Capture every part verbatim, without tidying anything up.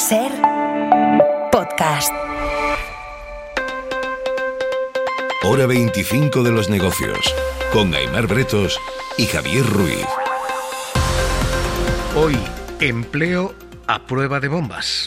Ser podcast. Hora veinticinco de los negocios, con Aimar Bretos y Javier Ruiz. Hoy, empleo a prueba de bombas.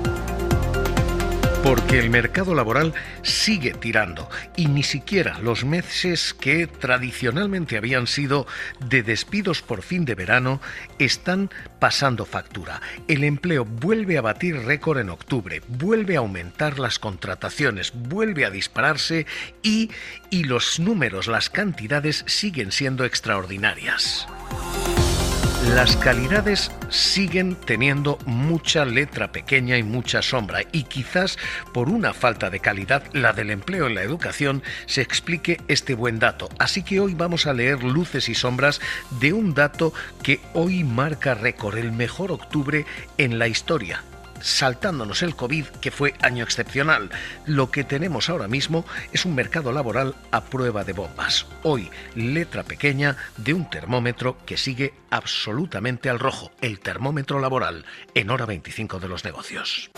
Porque el mercado laboral sigue tirando y ni siquiera los meses que tradicionalmente habían sido de despidos por fin de verano están pasando factura. El empleo vuelve a batir récord en octubre, vuelve a aumentar las contrataciones, vuelve a dispararse y, y los números, las cantidades siguen siendo extraordinarias. Las calidades siguen teniendo mucha letra pequeña y mucha sombra, y quizás por una falta de calidad, la del empleo en la educación, se explique este buen dato. Así que hoy vamos a leer luces y sombras de un dato que hoy marca récord, el mejor octubre en la historia. Saltándonos el COVID, que fue año excepcional. Lo que tenemos ahora mismo es un mercado laboral a prueba de bombas. Hoy, letra pequeña de un termómetro que sigue absolutamente al rojo. El termómetro laboral, en hora veinticinco de los negocios.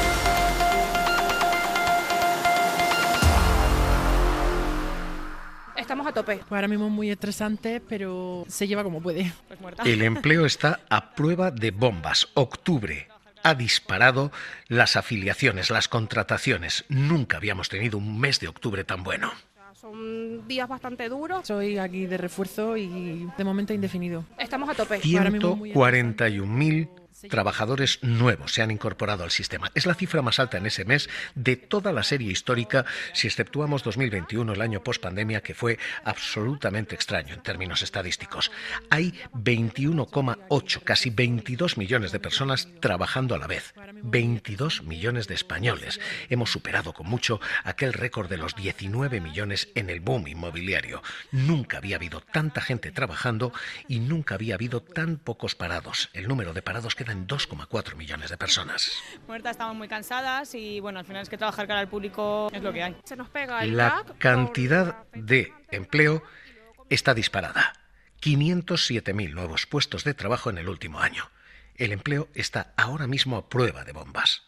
Estamos a tope. Pues ahora mismo es muy estresante, pero se lleva como puede. Pues muerta. El empleo está a prueba de bombas. Octubre ha disparado las afiliaciones, las contrataciones. Nunca habíamos tenido un mes de octubre tan bueno. Son días bastante duros. Soy aquí de refuerzo y de momento indefinido. Estamos a tope. ciento cuarenta y un mil trabajadores nuevos se han incorporado al sistema. Es la cifra más alta en ese mes de toda la serie histórica, si exceptuamos dos mil veintiuno, el año post-pandemia, que fue absolutamente extraño en términos estadísticos. Hay veintiuno coma ocho, casi veintidós millones de personas trabajando a la vez. veintidós millones de españoles. Hemos superado con mucho aquel récord de los diecinueve millones en el boom inmobiliario. Nunca había habido tanta gente trabajando y nunca había habido tan pocos parados. El número de parados queda en dos coma cuatro millones de personas. Muertas, estamos muy cansadas y bueno, al final es que trabajar cara al público es lo que hay. Se nos pega el La gag cantidad por... de empleo está disparada. quinientos siete mil nuevos puestos de trabajo en el último año. El empleo está ahora mismo a prueba de bombas.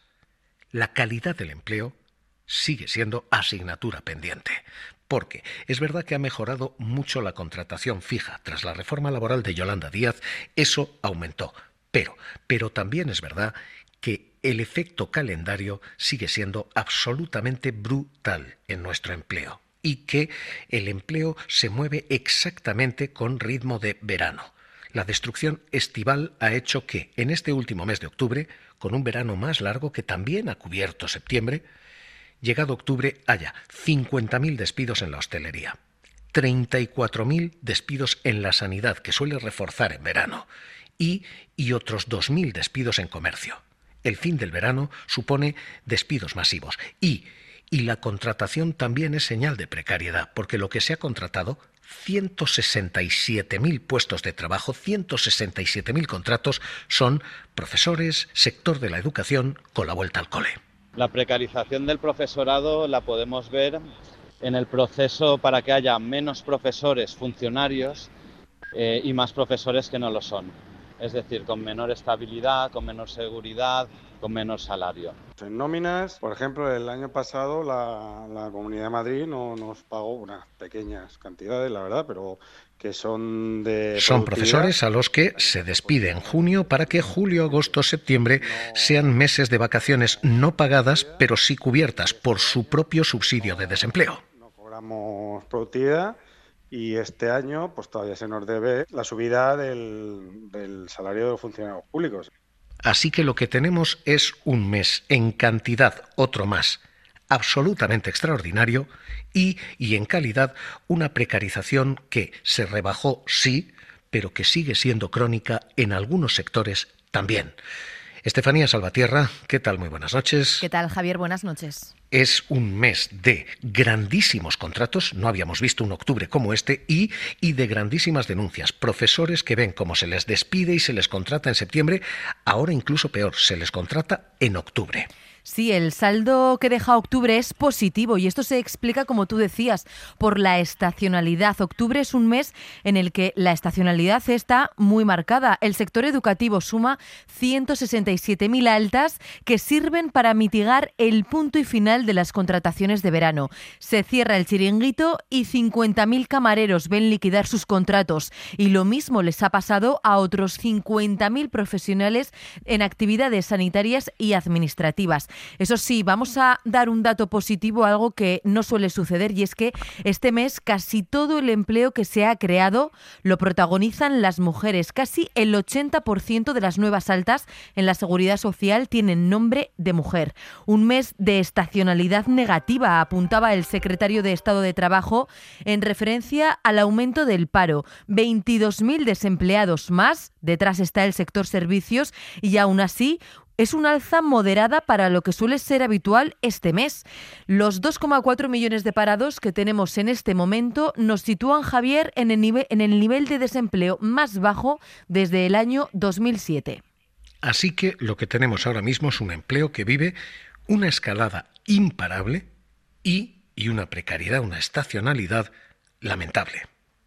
La calidad del empleo sigue siendo asignatura pendiente. Porque es verdad que ha mejorado mucho la contratación fija. Tras la reforma laboral de Yolanda Díaz, eso aumentó. Pero, pero también es verdad que el efecto calendario sigue siendo absolutamente brutal en nuestro empleo y que el empleo se mueve exactamente con ritmo de verano. La destrucción estival ha hecho que en este último mes de octubre, con un verano más largo que también ha cubierto septiembre, llegado octubre haya cincuenta mil despidos en la hostelería, treinta y cuatro mil despidos en la sanidad, que suele reforzar en verano, y, y otros dos mil despidos en comercio. El fin del verano supone despidos masivos y, y la contratación también es señal de precariedad, porque lo que se ha contratado, ciento sesenta y siete mil puestos de trabajo, ciento sesenta y siete mil contratos, son profesores, sector de la educación, con la vuelta al cole. La precarización del profesorado la podemos ver en el proceso para que haya menos profesores funcionarios eh, y más profesores que no lo son. Es decir, con menor estabilidad, con menor seguridad, con menor salario. En nóminas, por ejemplo, el año pasado la, la Comunidad de Madrid no nos pagó unas pequeñas cantidades, la verdad, pero que son de... Son profesores a los que se despide en junio para que julio, agosto, septiembre sean meses de vacaciones no pagadas, pero sí cubiertas por su propio subsidio de desempleo. No cobramos productividad. Y este año pues todavía se nos debe la subida del, del salario de los funcionarios públicos. Así que lo que tenemos es un mes en cantidad, otro más, absolutamente extraordinario y, y en calidad una precarización que se rebajó sí, pero que sigue siendo crónica en algunos sectores también. Estefanía Salvatierra, ¿qué tal? Muy buenas noches. ¿Qué tal, Javier? Buenas noches. Es un mes de grandísimos contratos, no habíamos visto un octubre como este, y, y de grandísimas denuncias. Profesores que ven cómo se les despide y se les contrata en septiembre, ahora incluso peor, se les contrata en octubre. Sí, el saldo que deja octubre es positivo y esto se explica, como tú decías, por la estacionalidad. Octubre es un mes en el que la estacionalidad está muy marcada. El sector educativo suma ciento sesenta y siete mil altas que sirven para mitigar el punto y final de las contrataciones de verano. Se cierra el chiringuito y cincuenta mil camareros ven liquidar sus contratos y lo mismo les ha pasado a otros cincuenta mil profesionales en actividades sanitarias y administrativas. Eso sí, vamos a dar un dato positivo, algo que no suele suceder, y es que este mes casi todo el empleo que se ha creado lo protagonizan las mujeres. Casi el ochenta por ciento de las nuevas altas en la Seguridad Social tienen nombre de mujer. Un mes de estacionalidad negativa, apuntaba el secretario de Estado de Trabajo en referencia al aumento del paro. veintidós mil desempleados más, detrás está el sector servicios y aún así es una alza moderada para lo que suele ser habitual este mes. Los dos coma cuatro millones de parados que tenemos en este momento nos sitúan, Javier, en el nivel, en el nivel de desempleo más bajo desde el año dos mil siete. Así que lo que tenemos ahora mismo es un empleo que vive una escalada imparable y, y una precariedad, una estacionalidad lamentable.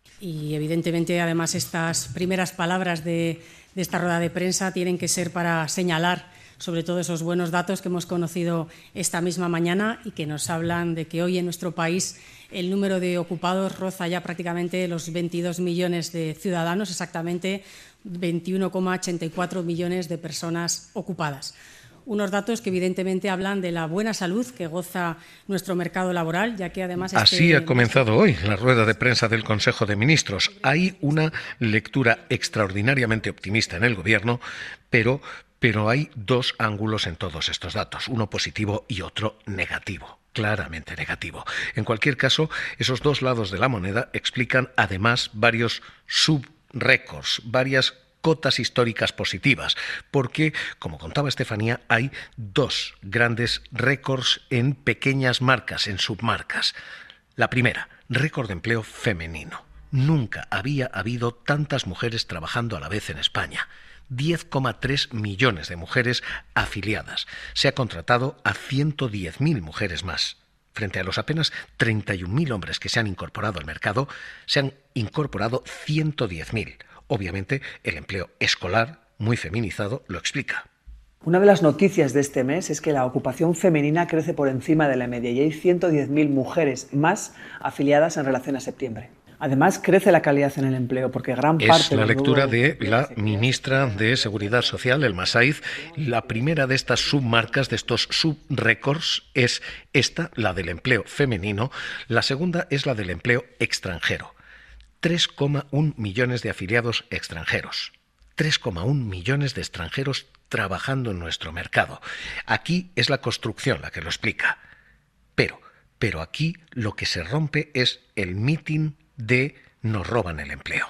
Y evidentemente, además, estas primeras palabras de, de esta rueda de prensa tienen que ser para señalar sobre todo esos buenos datos que hemos conocido esta misma mañana y que nos hablan de que hoy en nuestro país el número de ocupados roza ya prácticamente los veintidós millones de ciudadanos, exactamente veintiuno coma ochenta y cuatro millones de personas ocupadas. Unos datos que evidentemente hablan de la buena salud que goza nuestro mercado laboral, ya que además... Este... Así ha comenzado hoy la rueda de prensa del Consejo de Ministros. Hay una lectura extraordinariamente optimista en el Gobierno, pero, pero hay dos ángulos en todos estos datos, uno positivo y otro negativo. Claramente negativo. En cualquier caso, esos dos lados de la moneda explican además varios subrécords, varias cotas históricas positivas, porque, como contaba Estefanía, hay dos grandes récords en pequeñas marcas, en submarcas. La primera, récord de empleo femenino. Nunca había habido tantas mujeres trabajando a la vez en España. diez coma tres millones de mujeres afiliadas. Se ha contratado a ciento diez mil mujeres más. Frente a los apenas treinta y un mil hombres que se han incorporado al mercado, se han incorporado ciento diez mil. Obviamente, el empleo escolar, muy feminizado, lo explica. Una de las noticias de este mes es que la ocupación femenina crece por encima de la media y hay ciento diez mil mujeres más afiliadas en relación a septiembre. Además, crece la calidad en el empleo porque gran parte... Es la lectura de la ministra de Seguridad Social, Elma Saiz. La primera de estas submarcas, de estos subrécords, es esta, la del empleo femenino. La segunda es la del empleo extranjero. tres coma uno millones de afiliados extranjeros. tres coma uno millones de extranjeros trabajando en nuestro mercado. Aquí es la construcción la que lo explica. Pero, pero aquí lo que se rompe es el mitin de nos roban el empleo.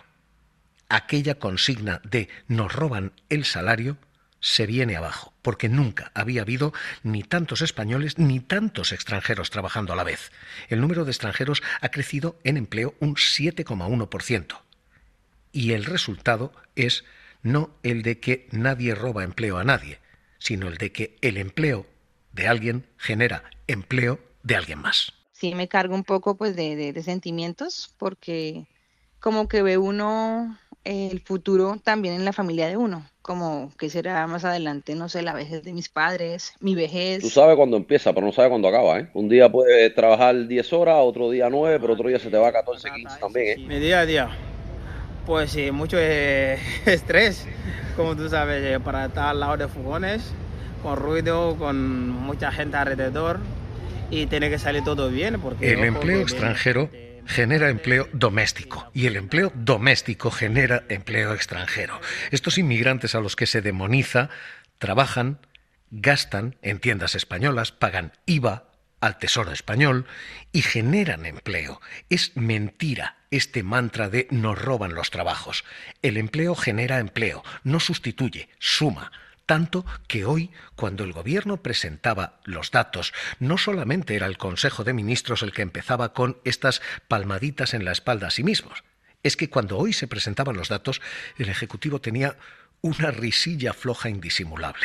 Aquella consigna de nos roban el salario se viene abajo, porque nunca había habido ni tantos españoles ni tantos extranjeros trabajando a la vez. El número de extranjeros ha crecido en empleo un siete coma uno por ciento. Y el resultado es no el de que nadie roba empleo a nadie, sino el de que el empleo de alguien genera empleo de alguien más. Sí, me cargo un poco pues de, de, de sentimientos, porque como que ve uno el futuro también en la familia de uno, como que será más adelante, no sé, la vejez de mis padres, mi vejez. Tú sabes cuándo empieza, pero no sabes cuándo acaba, ¿eh? Un día puedes trabajar diez horas, otro día nueve, pero otro día se te va a catorce, quince también, ¿eh? Mi día a día, pues sí, mucho eh, estrés, como tú sabes, eh, para estar al lado de fogones, con ruido, con mucha gente alrededor, y tiene que salir todo bien, porque... El empleo extranjero genera empleo doméstico y el empleo doméstico genera empleo extranjero. Estos inmigrantes a los que se demoniza trabajan, gastan en tiendas españolas, pagan I V A al Tesoro español y generan empleo. Es mentira este mantra de nos roban los trabajos. El empleo genera empleo, no sustituye, suma. Tanto que hoy, cuando el Gobierno presentaba los datos, no solamente era el Consejo de Ministros el que empezaba con estas palmaditas en la espalda a sí mismos. Es que cuando hoy se presentaban los datos, el Ejecutivo tenía una risilla floja indisimulable.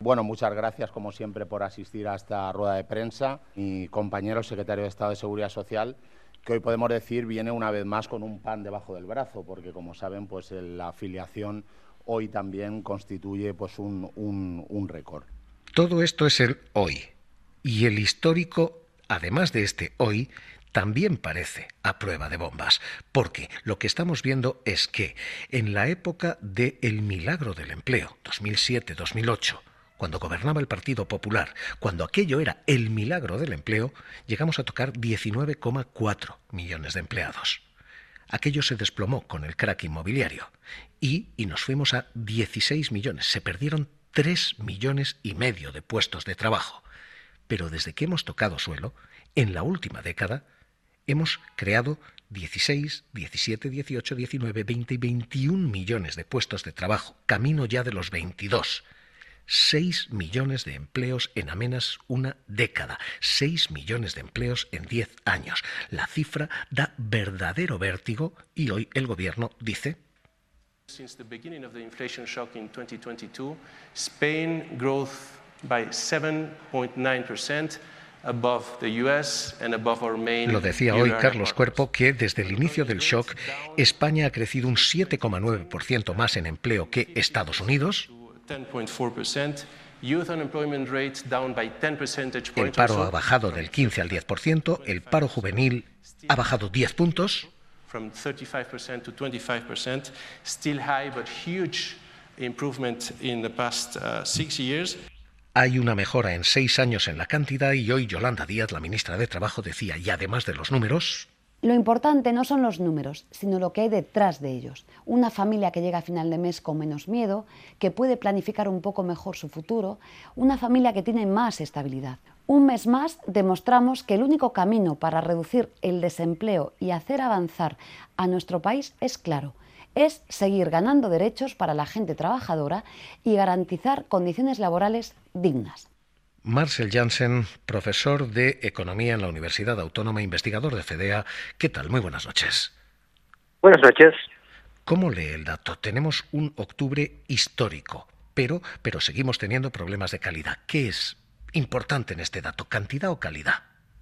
Bueno, muchas gracias como siempre por asistir a esta rueda de prensa. Mi compañero secretario de Estado de Seguridad Social, que hoy podemos decir viene una vez más con un pan debajo del brazo, porque como saben, pues la afiliación hoy también constituye pues un, un, un récord. Todo esto es el hoy. Y el histórico, además de este hoy, también parece a prueba de bombas, porque lo que estamos viendo es que en la época del milagro del empleo, dos mil siete dos mil ocho, cuando gobernaba el Partido Popular, cuando aquello era el milagro del empleo, llegamos a tocar diecinueve coma cuatro millones de empleados. Aquello se desplomó con el crack inmobiliario y, y nos fuimos a dieciséis millones. Se perdieron tres millones y medio de puestos de trabajo. Pero desde que hemos tocado suelo, en la última década, hemos creado dieciséis, diecisiete, dieciocho, diecinueve, veinte y veintiún millones de puestos de trabajo, camino ya de los veintidós. seis millones de empleos en apenas una década, seis millones de empleos en diez años. La cifra da verdadero vértigo y hoy el gobierno dice: Since the beginning of the inflation shock in twenty twenty-two, Spain growth by seven point nine percent. Lo decía hoy Carlos Cuerpo, que desde el inicio del shock, España ha crecido un siete coma nueve por ciento más en empleo que Estados Unidos. El paro ha bajado del quince al diez por ciento, el paro juvenil ha bajado diez puntos. From thirty-five percent to twenty-five percent, still high but huge improvement in the past uh, six years. Hay una mejora en seis años en la cantidad y hoy Yolanda Díaz, la ministra de Trabajo, decía, y además de los números... Lo importante no son los números, sino lo que hay detrás de ellos. Una familia que llega a final de mes con menos miedo, que puede planificar un poco mejor su futuro, una familia que tiene más estabilidad. Un mes más demostramos que el único camino para reducir el desempleo y hacer avanzar a nuestro país es claro. Es seguir ganando derechos para la gente trabajadora y garantizar condiciones laborales dignas. Marcel Janssen, profesor de Economía en la Universidad Autónoma, investigador de FEDEA. ¿Qué tal? Muy buenas noches. Buenas noches. ¿Cómo lee el dato? Tenemos un octubre histórico, pero, pero seguimos teniendo problemas de calidad. ¿Qué es importante en este dato, cantidad o calidad?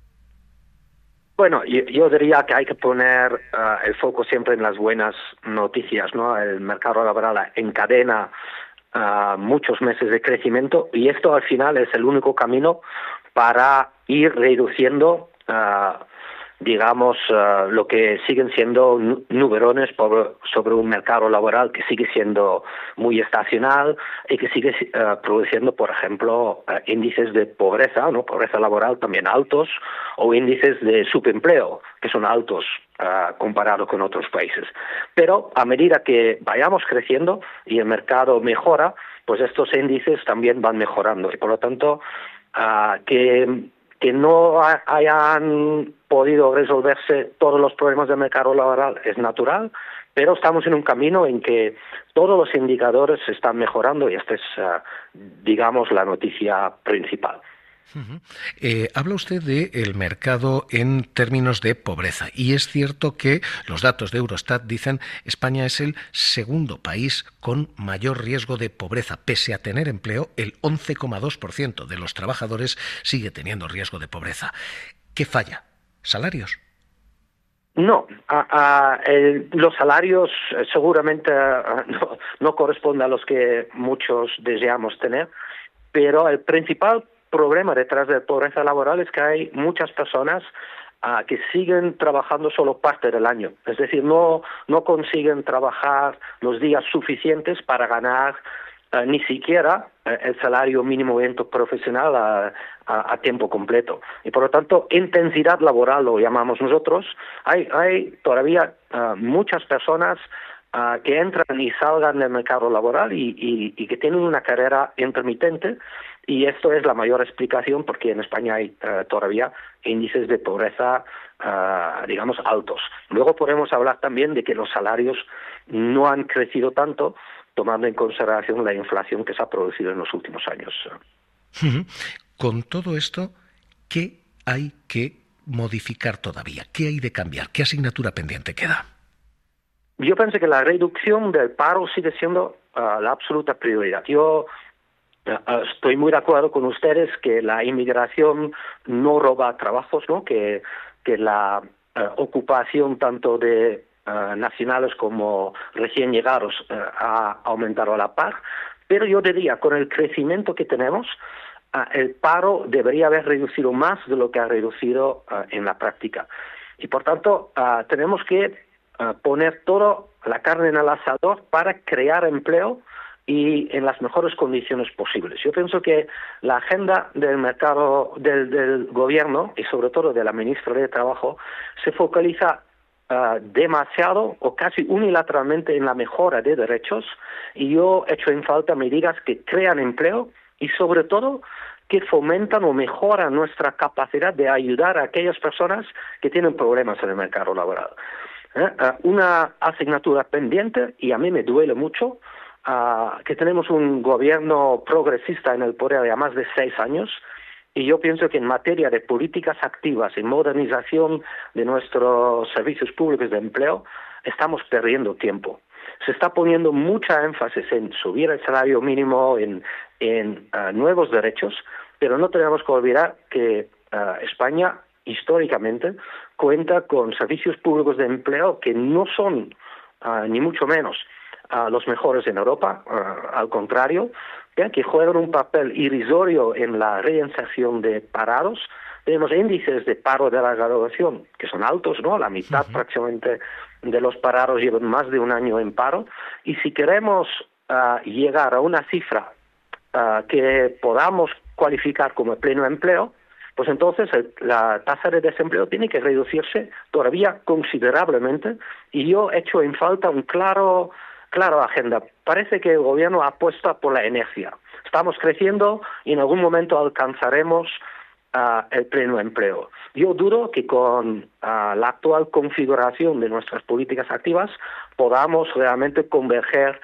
Bueno, yo, yo diría que hay que poner uh, el foco siempre en las buenas noticias, ¿no? El mercado laboral encadena uh, muchos meses de crecimiento y esto al final es el único camino para ir reduciendo, uh, digamos, uh, lo que siguen siendo nuberones por, sobre un mercado laboral que sigue siendo muy estacional y que sigue uh, produciendo, por ejemplo, uh, índices de pobreza, ¿no? Pobreza laboral también altos, o índices de subempleo, que son altos uh, comparado con otros países. Pero a medida que vayamos creciendo y el mercado mejora, pues estos índices también van mejorando. Y por lo tanto, uh, que, que no ha, hayan podido resolverse todos los problemas del mercado laboral es natural, pero estamos en un camino en que todos los indicadores se están mejorando y esta es, uh, digamos, la noticia principal. Uh-huh. Eh, habla usted del mercado en términos de pobreza y es cierto que los datos de Eurostat dicen España es el segundo país con mayor riesgo de pobreza. Pese a tener empleo, el once coma dos por ciento de los trabajadores sigue teniendo riesgo de pobreza. ¿Qué falla? ¿Salarios? No, a, a, el, los salarios seguramente a, no, no corresponden a los que muchos deseamos tener, pero el principal problema detrás de la pobreza laboral es que hay muchas personas uh, que siguen trabajando solo parte del año. Es decir, no, no consiguen trabajar los días suficientes para ganar uh, ni siquiera uh, el salario mínimo profesional a, a, a tiempo completo. Y por lo tanto, intensidad laboral lo llamamos nosotros. Hay, hay todavía uh, muchas personas Uh, que entran y salgan del mercado laboral y, y, y que tienen una carrera intermitente y esto es la mayor explicación porque en España hay uh, todavía índices de pobreza, uh, digamos, altos. Luego podemos hablar también de que los salarios no han crecido tanto tomando en consideración la inflación que se ha producido en los últimos años. Con todo esto, ¿qué hay que modificar todavía? ¿Qué hay de cambiar? ¿Qué asignatura pendiente queda? Yo pienso que la reducción del paro sigue siendo uh, la absoluta prioridad. Yo Estoy muy de acuerdo con ustedes que la inmigración no roba trabajos, ¿no? Que, que la uh, ocupación tanto de uh, nacionales como recién llegados uh, ha aumentado a la par. Pero yo diría, con el crecimiento que tenemos, uh, el paro debería haber reducido más de lo que ha reducido uh, en la práctica. Y por tanto, uh, tenemos que uh, poner toda la carne en el asador para crear empleo y en las mejores condiciones posibles. Yo pienso que la agenda del mercado del, del gobierno y sobre todo de la ministra de Trabajo se focaliza uh, demasiado o casi unilateralmente en la mejora de derechos, y yo echo en falta medidas que crean empleo y sobre todo que fomentan o mejoran nuestra capacidad de ayudar a aquellas personas que tienen problemas en el mercado laboral. ¿Eh? Uh, una asignatura pendiente, y a mí me duele mucho, Uh, que tenemos un gobierno progresista en el poder ya más de seis años, y yo pienso que en materia de políticas activas y modernización de nuestros servicios públicos de empleo estamos perdiendo tiempo. Se está poniendo mucha énfasis en subir el salario mínimo, en, en uh, nuevos derechos, pero no tenemos que olvidar que uh, España históricamente cuenta con servicios públicos de empleo que no son uh, ni mucho menos a los mejores en Europa, uh, al contrario, ¿eh? que juegan un papel irrisorio en la reinserción de parados. Tenemos índices de paro de larga duración que son altos, ¿no? La mitad uh-huh. prácticamente de los parados llevan más de un año en paro, y si queremos uh, llegar a una cifra uh, que podamos cualificar como pleno empleo, pues entonces el, la tasa de desempleo tiene que reducirse todavía considerablemente, y yo echo en falta un claro Claro, agenda. Parece que el gobierno apuesta por la inercia. Estamos creciendo y en algún momento alcanzaremos uh, el pleno empleo. Yo dudo que con uh, la actual configuración de nuestras políticas activas podamos realmente converger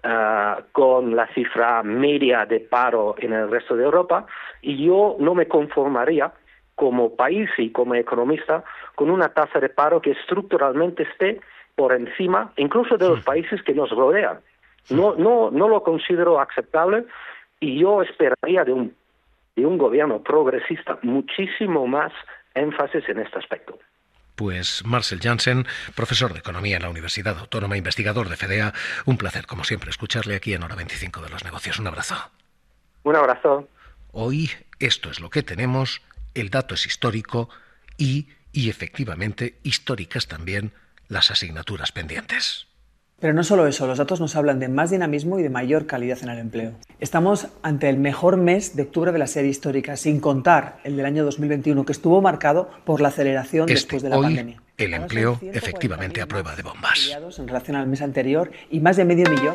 uh, con la cifra media de paro en el resto de Europa, y yo no me conformaría como país y como economista con una tasa de paro que estructuralmente esté por encima incluso de los países que nos rodean. No, no, no lo considero aceptable, y yo esperaría de un, de un gobierno progresista muchísimo más énfasis en este aspecto. Pues Marcel Janssen, profesor de Economía en la Universidad Autónoma, investigador de FEDEA, un placer, como siempre, escucharle aquí en Hora veinticinco de los Negocios. Un abrazo. Un abrazo. Hoy esto es lo que tenemos, el dato es histórico y, y efectivamente históricas también las asignaturas pendientes. Pero no solo eso, los datos nos hablan de más dinamismo y de mayor calidad en el empleo. Estamos ante el mejor mes de octubre de la serie histórica, sin contar el del año dos mil veintiuno, que estuvo marcado por la aceleración este, después de la hoy, pandemia. El empleo efectivamente a prueba de bombas. En relación al mes anterior, y más de medio millón.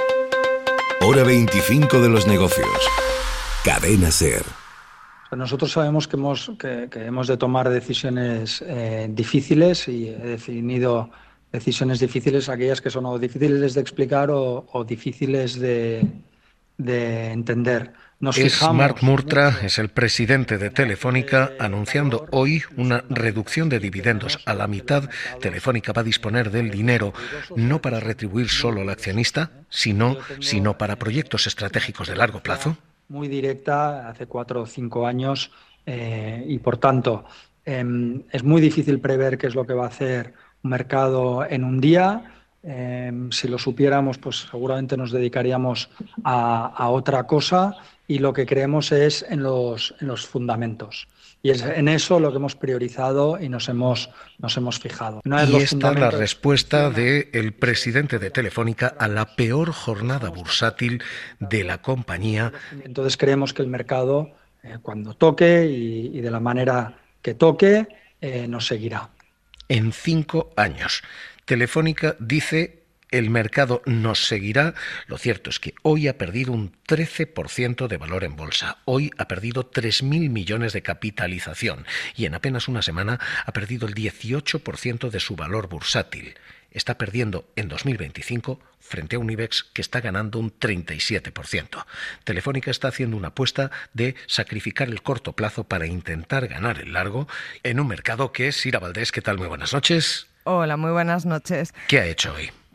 Hora veinticinco de los negocios. Cadena SER. Nosotros sabemos que hemos, que, que hemos de tomar decisiones eh, difíciles, y he definido decisiones difíciles, aquellas que son o difíciles de explicar o, o difíciles de, de entender. Nos es fijamos... Marc Murtra, es el presidente de Telefónica, anunciando hoy una reducción de dividendos a la mitad. Telefónica va a disponer del dinero no para retribuir solo al accionista, sino, sino para proyectos estratégicos de largo plazo. Muy directa, hace cuatro o cinco años, eh, y por tanto eh, es muy difícil prever qué es lo que va a hacer un mercado en un día. Eh, si lo supiéramos, pues seguramente nos dedicaríamos a, a otra cosa, y lo que creemos es en los, en los fundamentos. Y es en eso lo que hemos priorizado y nos hemos, nos hemos fijado. No es y esta es la respuesta del presidente de Telefónica a la peor jornada bursátil de la compañía. Entonces creemos que el mercado, eh, cuando toque y, y de la manera que toque, eh, nos seguirá. En cinco años. Telefónica dice: el mercado nos seguirá. Lo cierto es que hoy ha perdido un trece por ciento de valor en bolsa. Hoy ha perdido tres mil millones de capitalización y en apenas una semana ha perdido el dieciocho por ciento de su valor bursátil. Está perdiendo en dos mil veinticinco frente a un IBEX que está ganando un treinta y siete por ciento. Telefónica está haciendo una apuesta de sacrificar el corto plazo para intentar ganar el largo en un mercado que es... Sira Valdés, ¿qué tal? Muy buenas noches. Hola, muy buenas noches. ¿Qué ha hecho hoy?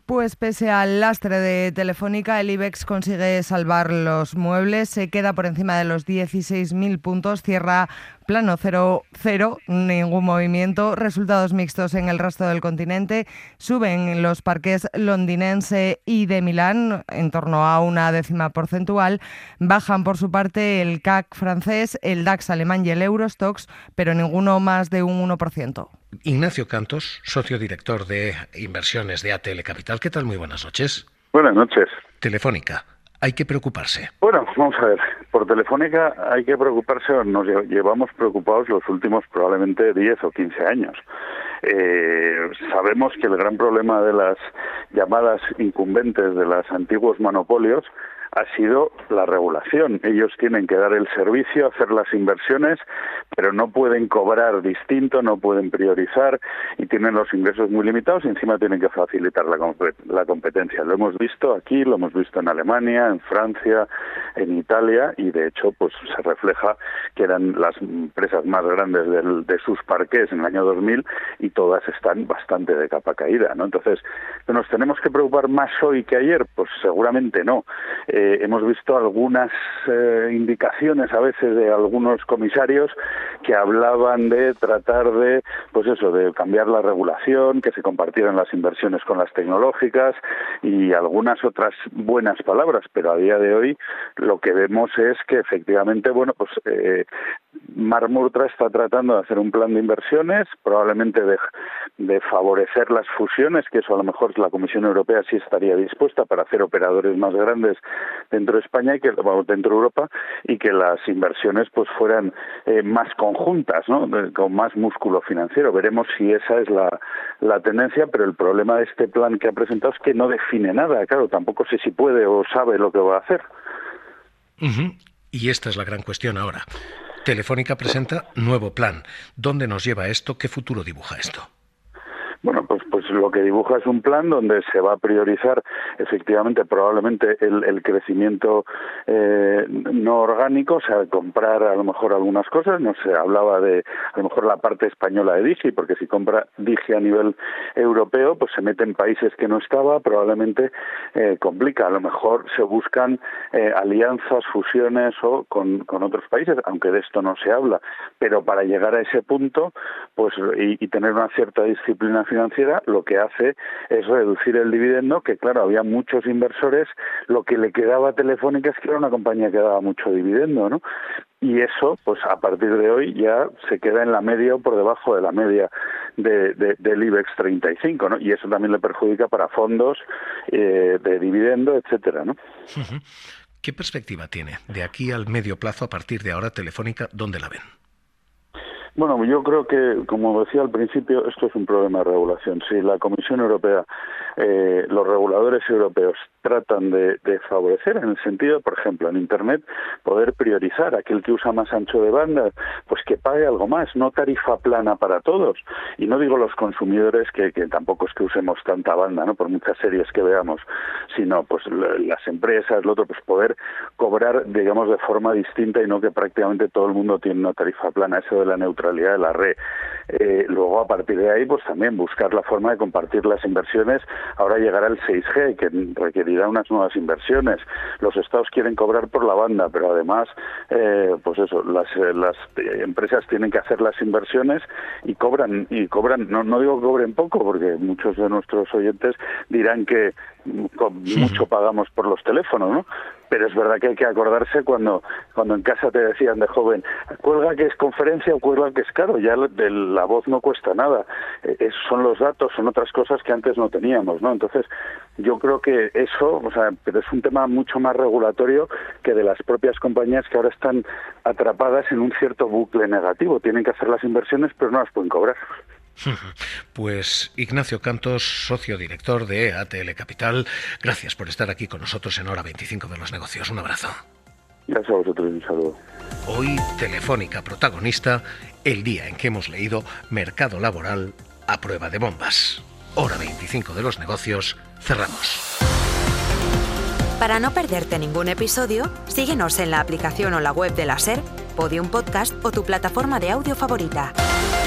Pues pese al lastre de Telefónica, el IBEX consigue salvar los muebles, se queda por encima de los dieciséis mil puntos, cierra plano cero, cero, ningún movimiento, resultados mixtos en el resto del continente, suben los parques londinense y de Milán en torno a una décima porcentual, bajan por su parte el C A C francés, el DAX alemán y el Eurostoxx, pero ninguno más de un uno por ciento. Ignacio Cantos, socio director de inversiones de A T L Capital. ¿Qué tal? Muy buenas noches. Buenas noches. Telefónica. ¿Hay que preocuparse? Bueno, vamos a ver. Por Telefónica hay que preocuparse, nos llevamos preocupados los últimos probablemente diez o quince años. Eh, sabemos que el gran problema de las llamadas incumbentes, de los antiguos monopolios, ha sido la regulación. Ellos tienen que dar el servicio, hacer las inversiones, pero no pueden cobrar distinto, no pueden priorizar y tienen los ingresos muy limitados y encima tienen que facilitar la, la competencia. Lo hemos visto aquí, lo hemos visto en Alemania, en Francia, en Italia y de hecho pues se refleja que eran las empresas más grandes del, de sus parques en el año dos mil y todas están bastante de capa caída, ¿no? Entonces, ¿nos tenemos que preocupar más hoy que ayer? Pues seguramente no. Eh, Eh, hemos visto algunas eh, indicaciones a veces de algunos comisarios que hablaban de tratar de, pues eso, de cambiar la regulación, que se compartieran las inversiones con las tecnológicas y algunas otras buenas palabras, pero a día de hoy lo que vemos es que efectivamente, bueno, pues eh, Mark Murtra está tratando de hacer un plan de inversiones, probablemente de, de favorecer las fusiones, que eso a lo mejor la Comisión Europea sí estaría dispuesta para hacer operadores más grandes dentro de España y que dentro de Europa y que las inversiones pues fueran eh, más conjuntas, ¿no? Con más músculo financiero. Veremos si esa es la, la tendencia, pero el problema de este plan que ha presentado es que no define nada. Claro, tampoco sé si puede o sabe lo que va a hacer. Uh-huh. Y esta es la gran cuestión ahora. Telefónica presenta nuevo plan. ¿Dónde nos lleva esto? ¿Qué futuro dibuja esto? Bueno, pues pues lo que dibuja es un plan donde se va a priorizar efectivamente probablemente el, el crecimiento eh, no orgánico, o sea, comprar a lo mejor algunas cosas, no se hablaba de a lo mejor la parte española de Digi, porque si compra Digi a nivel europeo, pues se mete en países que no estaba, probablemente eh, complica, a lo mejor se buscan eh, alianzas, fusiones o con, con otros países, aunque de esto no se habla, pero para llegar a ese punto pues y, y tener una cierta disciplina financiera, lo que hace es reducir el dividendo, que claro, había muchos inversores, lo que le quedaba a Telefónica es que era una compañía que daba mucho dividendo, ¿no? Y eso, pues a partir de hoy ya se queda en la media o por debajo de la media de, de, del IBEX treinta y cinco, ¿no? Y eso también le perjudica para fondos eh, de dividendo, etcétera, ¿no? Uh-huh. ¿Qué perspectiva tiene de aquí al medio plazo a partir de ahora Telefónica? ¿Dónde la ven? Bueno, yo creo que, como decía al principio, esto es un problema de regulación. Si la Comisión Europea, eh, los reguladores europeos tratan de, de favorecer, en el sentido, por ejemplo, en Internet, poder priorizar aquel que usa más ancho de banda, pues que pague algo más, no tarifa plana para todos. Y no digo los consumidores, que, que tampoco es que usemos tanta banda, ¿no? Por muchas series que veamos, sino pues las empresas, lo otro, pues poder cobrar, digamos, de forma distinta y no que prácticamente todo el mundo tiene una tarifa plana, eso de la neutralidad de la red. Eh, luego, a partir de ahí, pues también buscar la forma de compartir las inversiones. Ahora llegará el seis G, que requerirá unas nuevas inversiones. Los estados quieren cobrar por la banda, pero además, eh, pues eso, las, las empresas tienen que hacer las inversiones y cobran, y cobran, no, no digo que cobren poco, porque muchos de nuestros oyentes dirán que mucho pagamos por los teléfonos, ¿no? Pero es verdad que hay que acordarse cuando cuando en casa te decían de joven, cuelga que es conferencia o cuelga que es caro, ya de la voz no cuesta nada, eh, son los datos, son otras cosas que antes no teníamos, ¿no? Entonces, yo creo que eso, o sea, pero es un tema mucho más regulatorio que de las propias compañías que ahora están atrapadas en un cierto bucle negativo, tienen que hacer las inversiones pero no las pueden cobrar. Pues Ignacio Cantos, socio director de A T L Capital, gracias por estar aquí con nosotros en Hora veinticinco de los Negocios. Un abrazo. Gracias a vosotros, un saludo. Hoy Telefónica protagonista, el día en que hemos leído Mercado Laboral a prueba de bombas. Hora veinticinco de los Negocios, cerramos. Para no perderte ningún episodio, síguenos en la aplicación o la web de la SER, Podium Podcast o tu plataforma de audio favorita.